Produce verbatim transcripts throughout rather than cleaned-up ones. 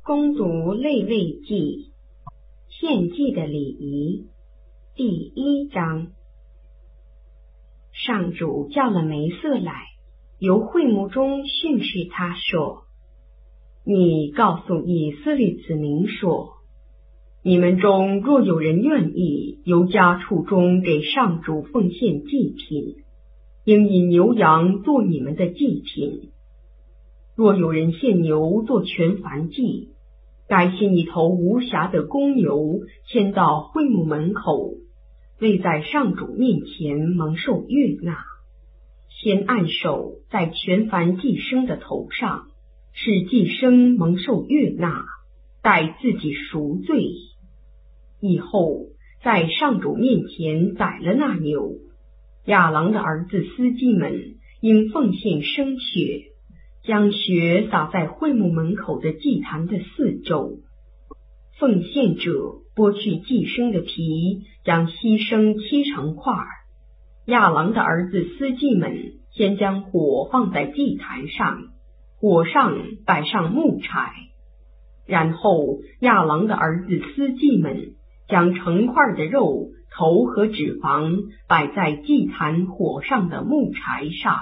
恭读类位记，献祭的礼仪，第一章。上主叫了梅瑟来，由会幕中训示他说：你告诉以色列子民说，你们中若有人愿意由家畜中给上主奉献祭品，应以牛羊做你们的祭品。若有人献牛做全燔祭，该献一头无瑕的公牛，牵到会幕门口，为在上主面前蒙受悦纳。先按手在全燔祭牲的头上，使祭牲蒙受悦纳，代自己赎罪。以后在上主面前宰了那牛，亚郎的儿子司祭们应奉献生血，将血洒在会幕门口的祭坛的四周。奉献者剥去祭牲的皮，将牺牲切成块。亚郎的儿子司祭们先将火放在祭坛上，火上摆上木柴，然后亚郎的儿子司祭们将成块的肉、头和脂肪摆在祭坛火上的木柴上。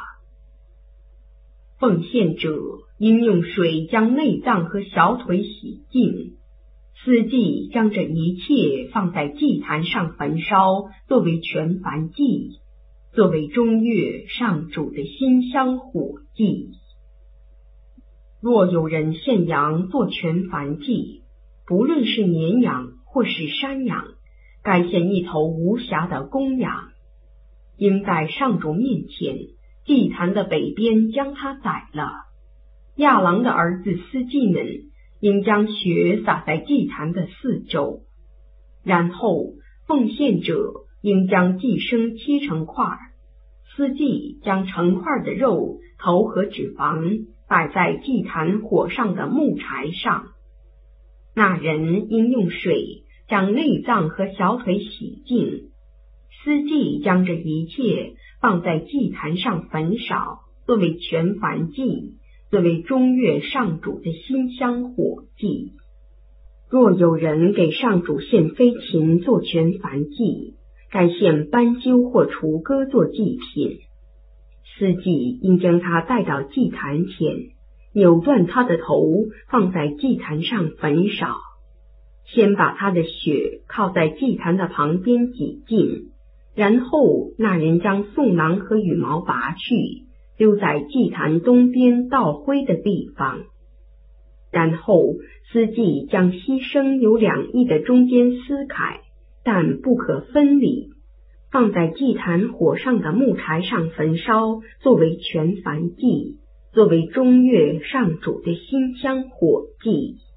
奉献者应用水将内脏和小腿洗净，司祭将这一切放在祭坛上焚烧，作为全燔祭，作为中月上主的馨香火祭。若有人献羊做全燔祭，不论是绵羊或是山羊，该献一头无瑕的公羊，应在上主面前祭坛的北边将它宰了。亚郎的儿子司祭们应将血洒在祭坛的四周，然后奉献者应将祭牲切成块，司祭将成块的肉、头和脂肪摆在祭坛火上的木柴上。那人应用水将内脏和小腿洗净，司祭将这一切放在祭坛上焚烧，作为全燔祭，作为中月上主的馨香火祭。若有人给上主献飞禽做全燔祭，该献斑鸠或雏鸽做祭品。司祭应将它带到祭坛前，扭断它的头，放在祭坛上焚烧。先把它的血靠在祭坛的旁边挤净，然后那人将素囊和羽毛拔去，丢在祭坛东边倒灰的地方。然后司祭将牺牲由两翼的中间撕开，但不可分离，放在祭坛火上的木柴上焚烧，作为全燔祭，作为中月上主的馨香火祭。